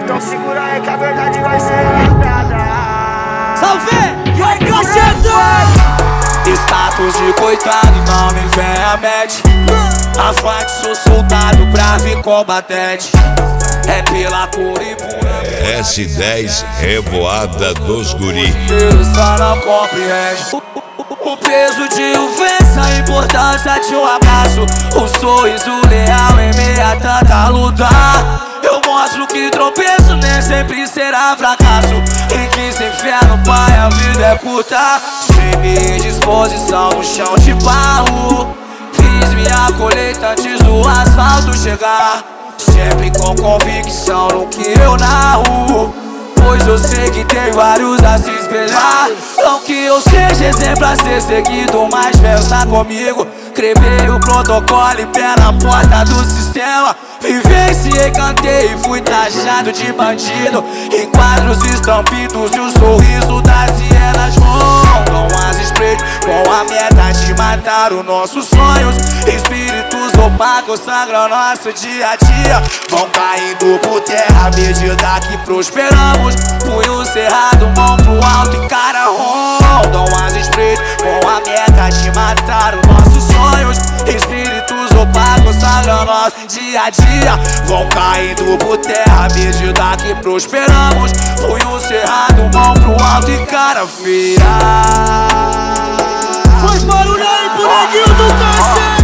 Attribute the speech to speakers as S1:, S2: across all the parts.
S1: Então segura aí que a verdade vai ser relatada.
S2: Salve! E aí, cacheta!
S3: Status de coitado, não me vem a mente. Avante, sou soldado, bravo e combatente. É pela cor e pura
S4: S10 Revoada dos Guri.
S3: Ele só não compreende o peso de ofensa, a importância de um abraço, um sorriso leal em meio a tanta luta. Eu mostro que tropeço nem sempre será fracasso, e que sem fé no pai a vida é curta. Sem minha disposição no chão de barro, fiz minha colheita antes do asfalto chegar. Sempre com convicção no que eu narro, pois eu sei que tem vários a se espelhar. Não que eu seja exemplo a ser seguido, mas pensa comigo. Escrevi o protocolo e pé na porta do sistema. Vivenciei, cantei e fui taxado de bandido. Em quadros estampidos e o sorriso das hienas rondam as estreitas com a meta de matar os nossos sonhos. Espíritos opacos sangram nosso dia a dia, vão caindo por terra à medida que prosperamos. Punho cerrado, mão pro alto e cara rondam as estreitas com a meta de matar os nossos sonhos. Espíritos opacos sangram nosso dia a dia, vão caindo por terra à medida que prosperamos. Punho cerrado, mão pro alto e cara feia.
S2: Faz barulho aí pro neguinho do cacheta!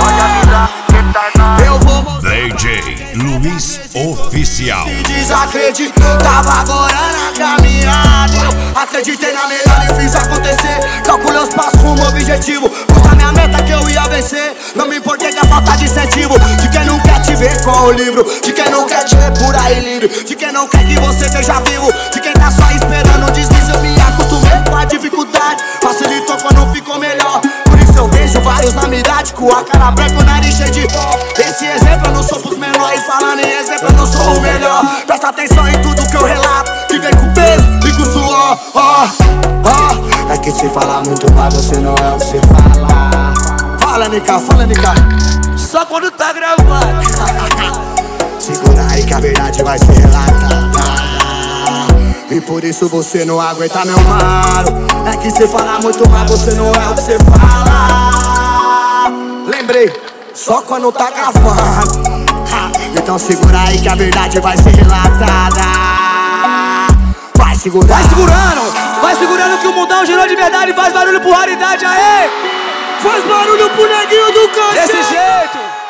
S1: Eu vou mostrar.
S4: DJ Luiz Oficial.
S1: Desacreditava agora na caminhada. Eu acreditei na melhor e fiz acontecer. Calculei os passos rumo ao objetivo. Pus a minha meta que eu ia vencer. Não me importei com a falta de incentivo. De quem não quer te ver com o livro, de quem não quer te ver por aí livre, de quem não quer que você esteja vivo, de quem tá só esperando um deslize. Eu me acostumei com a dificuldade, facilitou quando ficou melhor. Por isso eu vejo vários na minha idade com a cara branca, o nariz cheio de pó. Esse exemplo eu não sou pros menores, falando em exemplo eu não sou o melhor. Presta atenção em tudo que eu relato, que vem com peso e com suor. É que se fala muito, mas você não é o que se fala. Fala, Nica, fala, Nica.
S3: Só quando tá gravando.
S1: Segura aí que a verdade vai ser relatada. E por isso você não aguenta, meu mano. É que se fala muito, mas você não é o que você fala. Lembrei, só quando tá gravando. Então segura aí que a verdade vai ser relatada. Vai segurando.
S3: Vai segurando que o mundão girou de verdade. Faz barulho por raridade aí.
S2: Faz barulho pro neguinho do cacheta!
S3: Desse jeito.